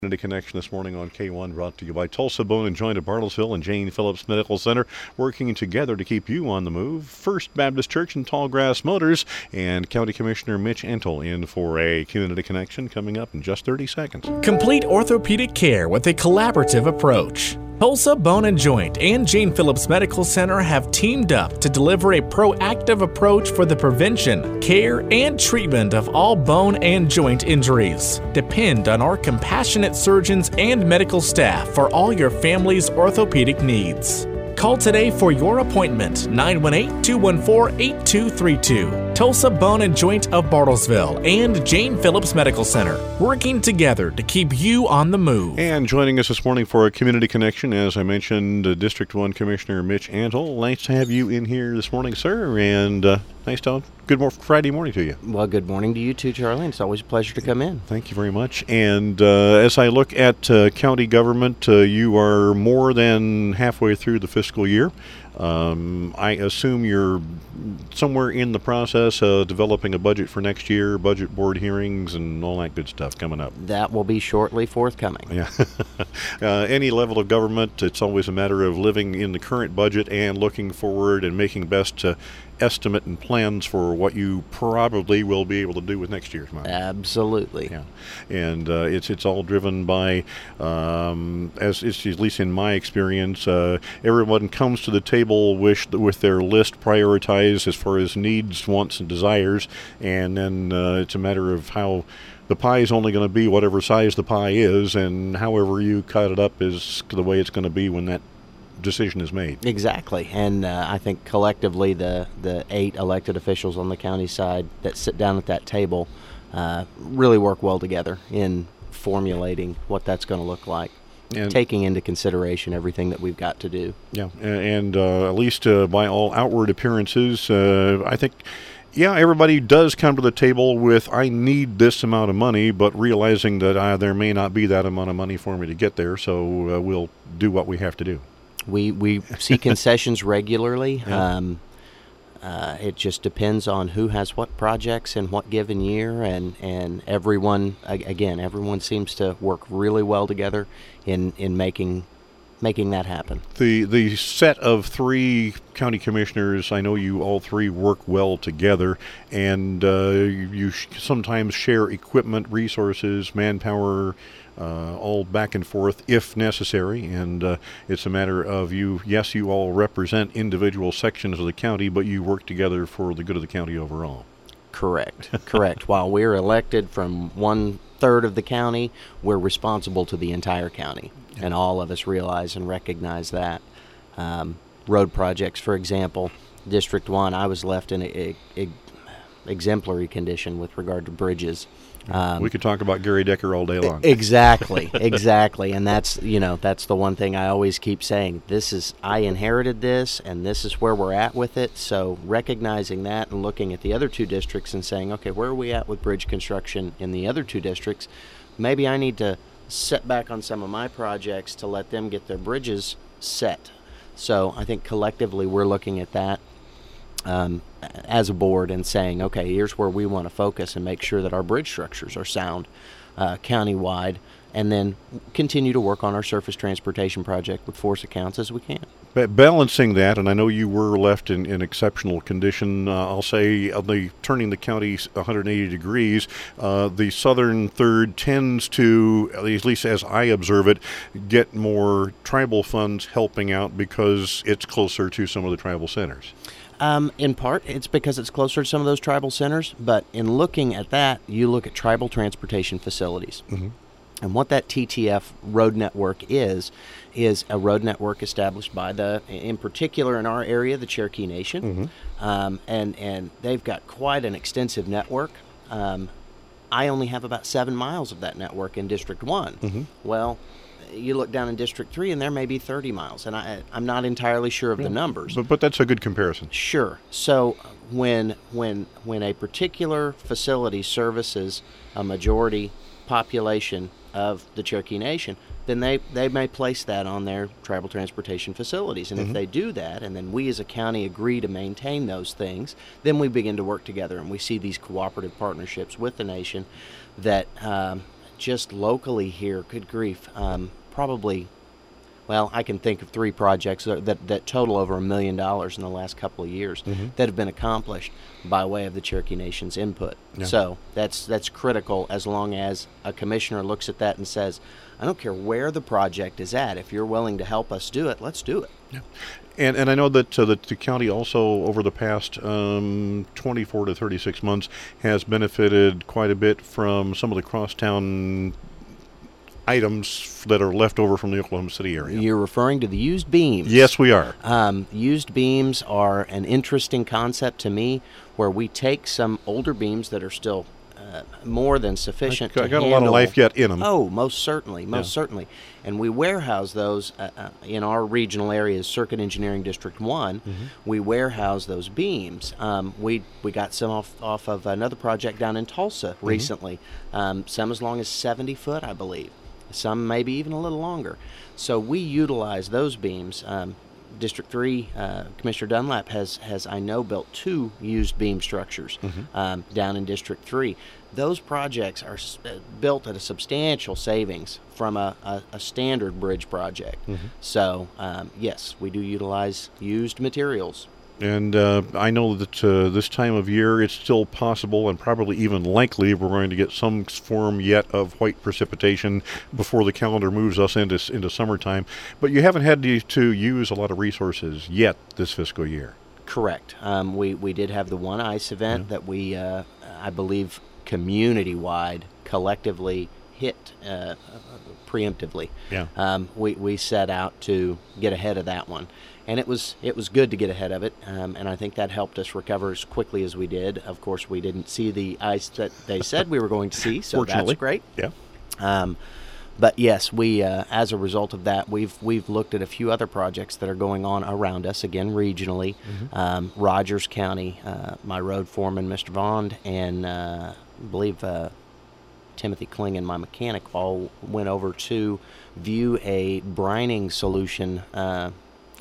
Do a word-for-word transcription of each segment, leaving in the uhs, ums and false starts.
Community Connection this morning on K one, brought to you by Tulsa Bone and Joint of Bartlesville and Jane Phillips Medical Center, working together to keep you on the move. First Baptist Church and Tallgrass Motors, and County Commissioner Mitch Antle in for a Community Connection coming up in just thirty seconds. Complete orthopedic care with a collaborative approach. Tulsa Bone and Joint and Jane Phillips Medical Center have teamed up to deliver a proactive approach for the prevention, care, and treatment of all bone and joint injuries. Depend on our compassionate surgeons and medical staff for all your family's orthopedic needs. Call today for your appointment, nine one eight, two one four, eight two three two. Tulsa Bone and Joint of Bartlesville and Jane Phillips Medical Center, working together to keep you on the move. And joining us this morning for a Community Connection, as I mentioned, uh, District one Commissioner Mitch Antle. Nice to have you in here this morning, sir, and uh, nice to good more Friday morning to you. Well, good morning to you too, Charlie. It's always a pleasure to come in. Thank you very much. And uh, as I look at uh, county government, uh, you are more than halfway through the fiscal year. Um, I assume you're somewhere in the process of developing a budget for next year, budget board hearings, and all that good stuff coming up. That will be shortly forthcoming. Yeah. uh, any level of government, it's always a matter of living in the current budget and looking forward and making best uh, estimate and plans for what you probably will be able to do with next year's money. Absolutely. Yeah, and uh, it's it's all driven by, um, as it's at least in my experience, uh, everyone comes to the table with with their list prioritized as far as needs, wants, and desires, and then uh, it's a matter of how the pie is only going to be whatever size the pie is, and however you cut it up is the way it's going to be when that decision is made. Exactly. And uh, I think collectively the, the eight elected officials on the county side that sit down at that table uh, really work well together in formulating what that's going to look like, and taking into consideration everything that we've got to do. Yeah, and uh, at least uh, by all outward appearances, uh, I think yeah, everybody does come to the table with, I need this amount of money, but realizing that uh, there may not be that amount of money for me to get there, so uh, we'll do what we have to do. We we see concessions regularly. Yeah. Um, uh, it just depends on who has what projects in what given year, and, and everyone, again, everyone seems to work really well together in, in making making that happen. The the set of three county commissioners, I know you all three work well together, and uh, you, you sh- sometimes share equipment, resources, manpower, Uh, all back and forth if necessary, and uh, it's a matter of you, yes, you all represent individual sections of the county, but you work together for the good of the county overall. Correct, correct. While we're elected from one third of the county, we're responsible to the entire county, and all of us realize and recognize that. Um, road projects, for example, District one, I was left in a, a, a exemplary condition with regard to bridges. Um, we could talk about Gary Decker all day long. Exactly, exactly, and that's you know that's the one thing I always keep saying. This is I inherited this, and this is where we're at with it. So recognizing that and looking at the other two districts and saying, okay, where are we at with bridge construction in the other two districts? Maybe I need to set back on some of my projects to let them get their bridges set. So I think collectively we're looking at that Um, as a board and saying, okay, here's where we want to focus and make sure that our bridge structures are sound uh, countywide, and then continue to work on our surface transportation project with force accounts as we can. But balancing that, and I know you were left in, in exceptional condition, uh, I'll say on the turning the county one hundred eighty degrees, uh, the southern third tends to, at least as I observe it, get more tribal funds helping out because it's closer to some of the tribal centers. Um, in part, it's because it's closer to some of those tribal centers, but in looking at that, you look at tribal transportation facilities. Mm-hmm. And what that T T F road network is, is a road network established by the, in particular in our area, the Cherokee Nation. Mm-hmm. Um, and, and they've got quite an extensive network. Um, I only have about seven miles of that network in District one. Mm-hmm. Well, you look down in District three, and there may be thirty miles, and I, I'm not entirely sure of yeah. the numbers. But, but that's a good comparison. Sure. So when when when a particular facility services a majority population of the Cherokee Nation, then they, they may place that on their tribal transportation facilities. And mm-hmm. if they do that, and then we as a county agree to maintain those things, then we begin to work together, and we see these cooperative partnerships with the nation that um, just locally here, good grief, um, probably, well, I can think of three projects that, that, that total over a million dollars in the last couple of years Mm-hmm. that have been accomplished by way of the Cherokee Nation's input. Yeah. So that's that's critical, as long as a commissioner looks at that and says, I don't care where the project is at. If you're willing to help us do it, let's do it. Yeah. And and I know that uh, the, the county also, over the past um, twenty-four to thirty-six months, has benefited quite a bit from some of the crosstown items that are left over from the Oklahoma City area. You're referring to the used beams. Yes, we are. Um, used beams are an interesting concept to me, where we take some older beams that are still uh, more than sufficient I to got a handle. lot of life yet in them. Oh, most certainly, most Yeah. certainly. And we warehouse those uh, uh, in our regional areas, Circuit Engineering District one. Mm-hmm. We warehouse those beams. Um, we we got some off, off of another project down in Tulsa Mm-hmm. recently, um, some as long as seventy foot, I believe. Some maybe even a little longer. So we utilize those beams. Um, District three, uh, Commissioner Dunlap has, has, I know, built two used beam structures Mm-hmm. um, down in District three. Those projects are s- uh, built at a substantial savings from a, a, a standard bridge project. Mm-hmm. So, um, yes, we do utilize used materials. And uh, I know that uh, this time of year it's still possible and probably even likely we're going to get some form yet of white precipitation before the calendar moves us into into summertime. But you haven't had to, to use a lot of resources yet this fiscal year. Correct. Um, we, we did have the one ice event that we, uh, I believe, community-wide, collectively hit uh, preemptively. Yeah. Um, we, we set out to get ahead of that one. And it was it was good to get ahead of it, um, and I think that helped us recover as quickly as we did. Of course, we didn't see the ice that they said we were going to see, so Fortunately. that's great. Yeah. Um, but yes, we uh, as a result of that, we've we've looked at a few other projects that are going on around us, again regionally. Mm-hmm. Um, Rogers County, uh, my road foreman, Mister Vaughn, and uh, I believe uh, Timothy Klingon, my mechanic, all went over to view a brining solution uh,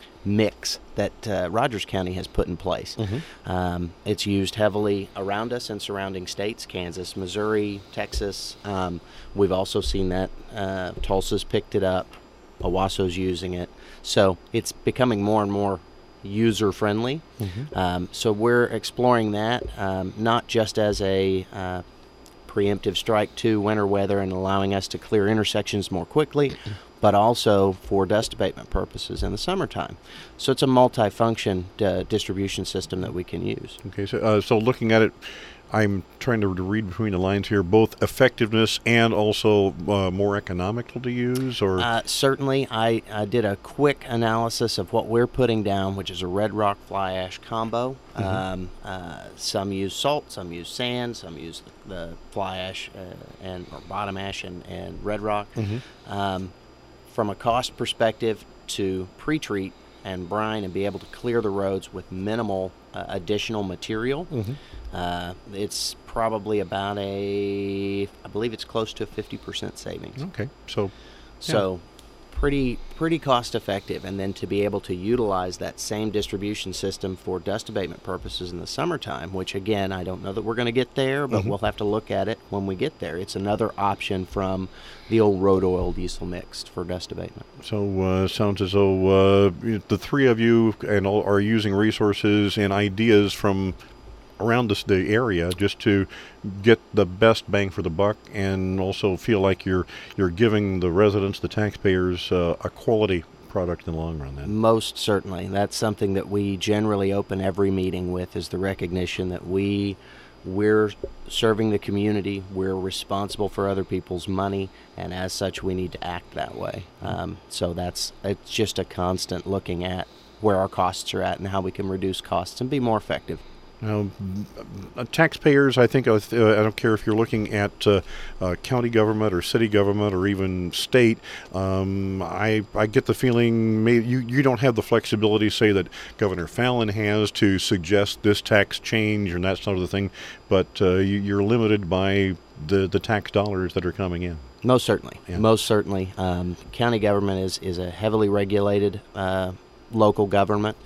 mix that uh, Rogers County has put in place. Mm-hmm. Um, it's used heavily around us and surrounding states, Kansas, Missouri, Texas. Um, we've also seen that uh, Tulsa's picked it up, Owasso's using it. So it's becoming more and more user-friendly. Mm-hmm. Um, so we're exploring that, um, not just as a uh, preemptive strike to winter weather and allowing us to clear intersections more quickly, but also for dust abatement purposes in the summertime. So it's a multi-function uh, distribution system that we can use. Okay. So uh, so looking at it, I'm trying to read between the lines here, both effectiveness and also uh, more economical to use, or Uh, certainly, I, I did a quick analysis of what we're putting down, which is a red rock fly ash combo. Mm-hmm. Um, uh, some use salt, some use sand, some use the, the fly ash uh, and or bottom ash and, and red rock. Mm-hmm. Um, from a cost perspective, to pre-treat and brine and be able to clear the roads with minimal uh, additional material, Mhm. uh, it's probably about a, I believe it's close to a fifty percent savings. okay. So So pretty pretty cost effective, and then to be able to utilize that same distribution system for dust abatement purposes in the summertime, which again, I don't know that we're going to get there, but Mhm. we'll have to look at it when we get there. It's another option from the old road oil diesel mixed for dust abatement. So uh, sounds as though uh, the three of you and all are using resources and ideas from around this, the area just to get the best bang for the buck, and also feel like you're you're giving the residents, the taxpayers, uh, a quality product in the long run. Then. Most certainly. That's something that we generally open every meeting with, is the recognition that we we're serving the community, we're responsible for other people's money, and as such we need to act that way. Um, so that's it's just a constant looking at where our costs are at and how we can reduce costs and be more effective. Now, uh, taxpayers, I think, uh, I don't care if you're looking at uh, uh, county government or city government or even state, um, I, I get the feeling maybe you, you don't have the flexibility, say, that Governor Fallin has to suggest this tax change and that sort of thing, but uh, you, you're limited by the, the tax dollars that are coming in. Most certainly. Yeah. Most certainly. Um, county government is, is a heavily regulated uh, local government.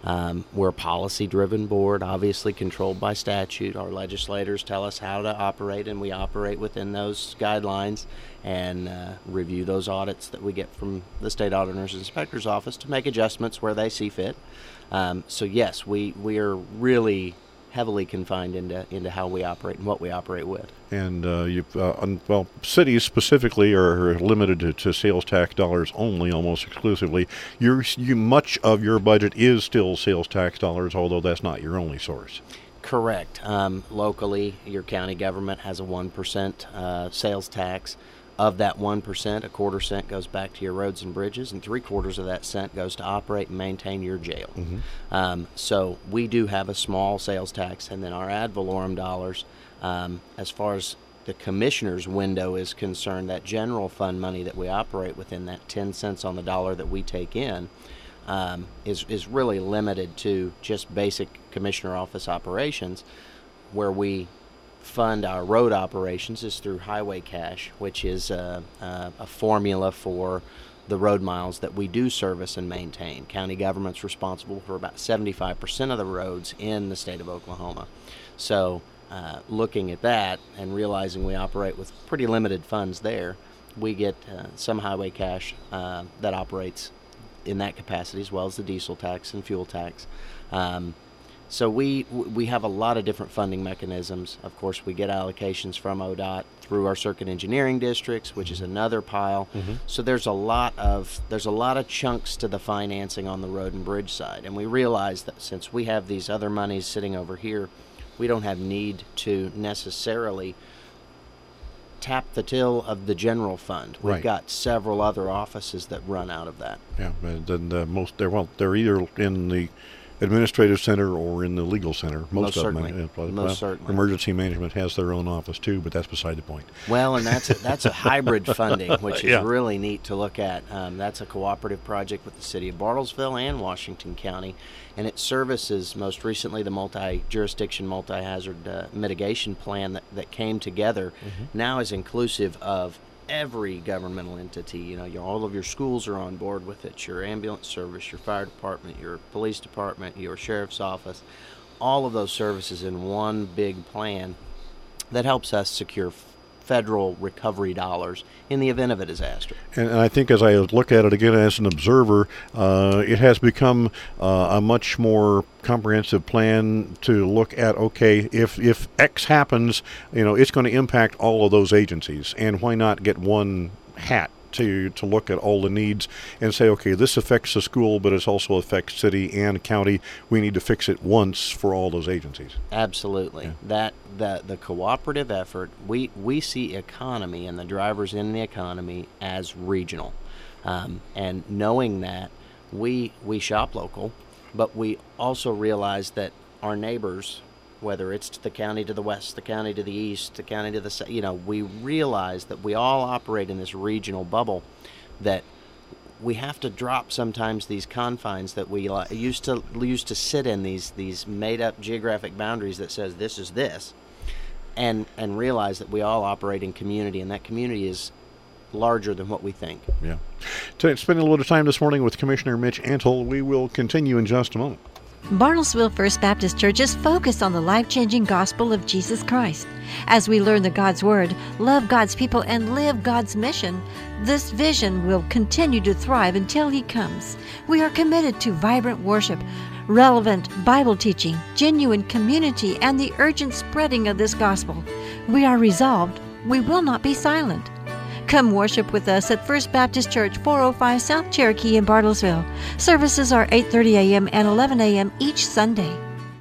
Um, we're a policy-driven board, obviously controlled by statute. Our legislators tell us how to operate, and we operate within those guidelines and uh, review those audits that we get from the State Auditor's Inspector's Office to make adjustments where they see fit. Um, so yes, we, we are really heavily confined into into how we operate and what we operate with. And uh, you, uh, un, well, cities specifically are limited to, to sales tax dollars only, almost exclusively. Your, you much of your budget is still sales tax dollars, although that's not your only source. Correct. Um, locally, your county government has a one percent uh, sales tax. Of that one percent, a quarter cent goes back to your roads and bridges, and three quarters of that cent goes to operate and maintain your jail. Mm-hmm. Um, so we do have a small sales tax, and then our ad valorem dollars, um, as far as the commissioner's window is concerned, that general fund money that we operate within, that ten cents on the dollar that we take in, um, is, is really limited to just basic commissioner office operations, where we fund our road operations is through highway cash, which is a, a, a formula for the road miles that we do service and maintain. County government's responsible for about seventy-five percent of the roads in the state of Oklahoma. So uh, looking at that and realizing we operate with pretty limited funds there, we get uh, some highway cash uh, that operates in that capacity, as well as the diesel tax and fuel tax. Um, So we we have a lot of different funding mechanisms. Of course, we get allocations from O D O T through our circuit engineering districts, which is another pile. Mm-hmm. So there's a lot of there's a lot of chunks to the financing on the road and bridge side. And we realize that since we have these other monies sitting over here, we don't have need to necessarily tap the till of the general fund. We've right. got several other offices that run out of that. Yeah, and then uh, most they're well they're either in the administrative center or in the legal center. Most, Most of certainly. them. Uh, Most well, certainly. Emergency management has their own office too, but that's beside the point. Well, and that's a, that's a hybrid funding, which is yeah. really neat to look at. Um, that's a cooperative project with the city of Bartlesville and Washington County, and it services most recently the multi-jurisdiction, multi-hazard uh, mitigation plan that, that came together. Mm-hmm. Now is inclusive of every governmental entity. You know, your, all of your schools are on board with it, your ambulance service, your fire department, your police department, your sheriff's office, all of those services in one big plan that helps us secure f- federal recovery dollars in the event of a disaster. And, and I think as I look at it again as an observer, uh, it has become uh, a much more comprehensive plan to look at, okay, if, if X happens, you know, it's going to impact all of those agencies, and why not get one hat to to look at all the needs and say, okay, this affects the school, but it also affects city and county. We need to fix it once for all those agencies. Absolutely. Yeah. That the the cooperative effort, we we see economy and the drivers in the economy as regional, um, and knowing that we we shop local, but we also realize that our neighbors, whether it's to the county to the west, the county to the east, the county to the south, you know, we realize that we all operate in this regional bubble, that we have to drop sometimes these confines that we uh, used to used to sit in, these these made-up geographic boundaries that says this is this, and and realize that we all operate in community, and that community is larger than what we think. Yeah. To spend a little bit of time this morning with Commissioner Mitch Antle. We will continue in just a moment. Bartlesville First Baptist Church is focused on the life-changing gospel of Jesus Christ. As we learn the God's Word, love God's people, and live God's mission, this vision will continue to thrive until He comes. We are committed to vibrant worship, relevant Bible teaching, genuine community, and the urgent spreading of this gospel. We are resolved. We will not be silent. Come worship with us at First Baptist Church, four oh five South Cherokee in Bartlesville. Services are eight thirty a.m. and eleven a.m. each Sunday.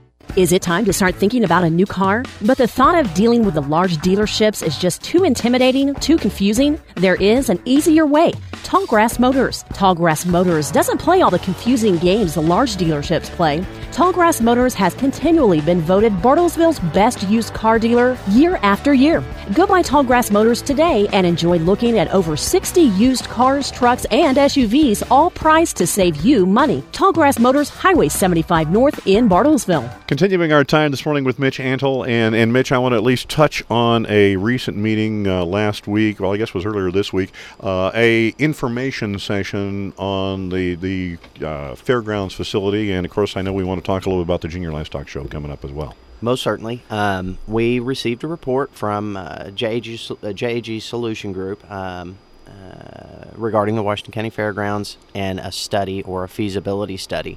Is it time to start thinking about a new car? But the thought of dealing with the large dealerships is just too intimidating, too confusing? There is an easier way. Tallgrass Motors. Tallgrass Motors doesn't play all the confusing games the large dealerships play. Tallgrass Motors has continually been voted Bartlesville's best used car dealer year after year. Go by Tallgrass Motors today and enjoy looking at over sixty used cars, trucks, and S U Vs, all priced to save you money. Tallgrass Motors, Highway seventy-five North in Bartlesville. Continuing our time this morning with Mitch Antle, and, and Mitch, I want to at least touch on a recent meeting uh, last week, well, I guess it was earlier this week, uh, a information session on the, the uh, fairgrounds facility, and of course I know we want to talk a little bit about the Junior Livestock Show coming up as well. Most certainly. Um, we received a report from uh, J A G, uh, J A G Solution Group um, uh, regarding the Washington County Fairgrounds and a study or a feasibility study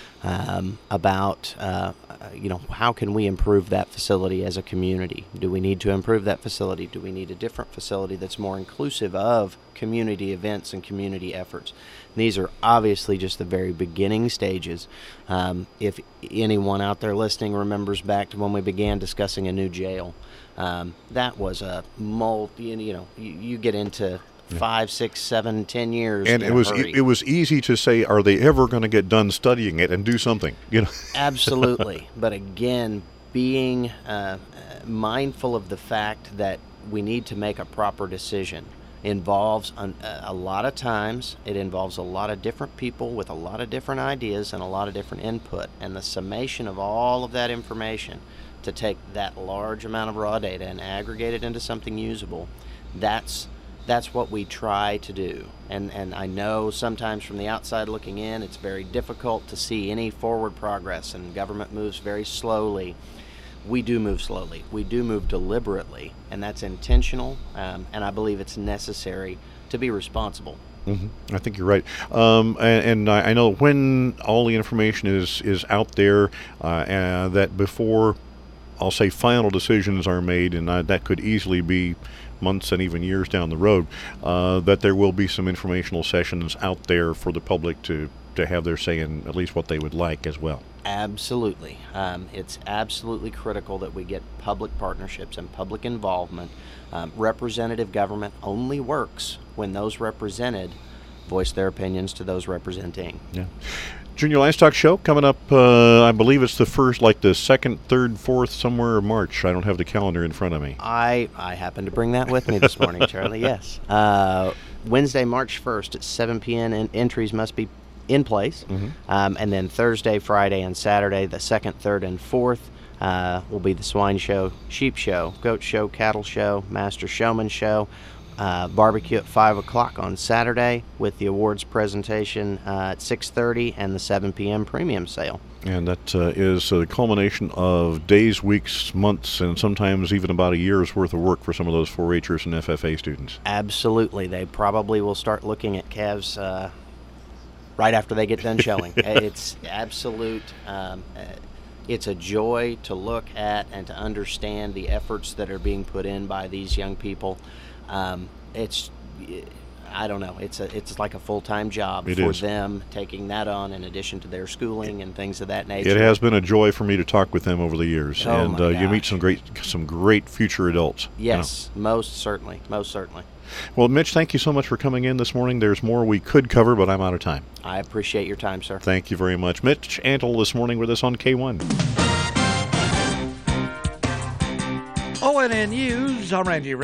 um, about, uh, you know, how can we improve that facility as a community? Do we need to improve that facility? Do we need a different facility that's more inclusive of community events and community efforts? And these are obviously just the very beginning stages. Um, if anyone out there listening remembers back to when we began discussing a new jail, um, that was a multi, you know, you, you get into five, six, seven, ten years. And it was it, it was easy to say, are they ever going to get done studying it and do something? You know, absolutely. But again, being uh, mindful of the fact that we need to make a proper decision involves an, a lot of times. It involves a lot of different people with a lot of different ideas and a lot of different input, and the summation of all of that information to take that large amount of raw data and aggregate it into something usable. That's That's what we try to do. And and I know sometimes from the outside looking in, it's very difficult to see any forward progress, and government moves very slowly. We do move slowly. We do move deliberately, and that's intentional, um, and I believe it's necessary to be responsible. Mm-hmm. I think you're right. Um, and, and I I know when all the information is, is out there, uh, and that before, I'll say, final decisions are made, and uh, that could easily be months and even years down the road, uh, that there will be some informational sessions out there for the public to, to have their say in at least what they would like as well. Absolutely. Um, it's absolutely critical that we get public partnerships and public involvement. Um, representative government only works when those represented voice their opinions to those representing. Yeah. Junior Livestock Show coming up, uh, I believe it's the first, like the second, third, fourth, somewhere in March. I don't have the calendar in front of me. I, I happen to bring that with me this morning, Charlie, yes. Uh, Wednesday, March first at seven p.m. and entries must be in place. Mm-hmm. Um, and then Thursday, Friday, and Saturday, the second, third, and fourth, uh, will be the swine show, sheep show, goat show, cattle show, master showman show. Uh, barbecue at five o'clock on Saturday with the awards presentation uh, at six thirty and the seven p.m. premium sale. And that uh, is a culmination of days, weeks, months, and sometimes even about a year's worth of work for some of those four H'ers and F F A students. Absolutely. They probably will start looking at calves uh, right after they get done showing. It's absolute. Um, uh, it's a joy to look at and to understand the efforts that are being put in by these young people. Um, it's, I don't know, it's a, it's like a full-time job it for is. them, taking that on in addition to their schooling and things of that nature. It has been a joy for me to talk with them over the years, oh and uh, you meet gosh. some great, some great future adults. Yes, you know. most certainly, most certainly. Well, Mitch, thank you so much for coming in this morning. There's more we could cover, but I'm out of time. I appreciate your time, sir. Thank you very much. Mitch Antle this morning with us on K one. O N N News, I'm Randy